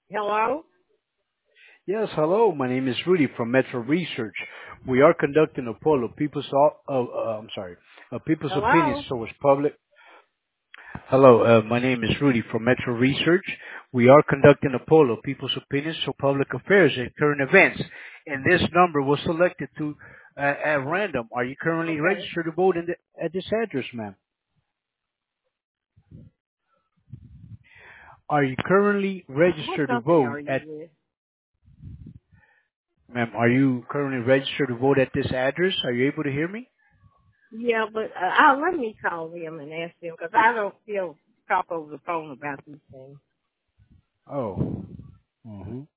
Hello? Yes, hello. My name is Rudy from Metro Research. We are conducting a poll of people's opinions Hello? towards public. Hello, my name is Rudy from Metro Research. We are conducting a poll of people's opinions to public affairs and current events, and this number was selected at random. Are you currently Okay. registered to vote at this address, ma'am? Are you currently What registered to company vote are you at, with? ma'am? Are you currently registered to vote at this address? Are you able to hear me? Yeah, but let me call them and ask them because I don't feel talk over the phone about these things. Oh. Mm-hmm.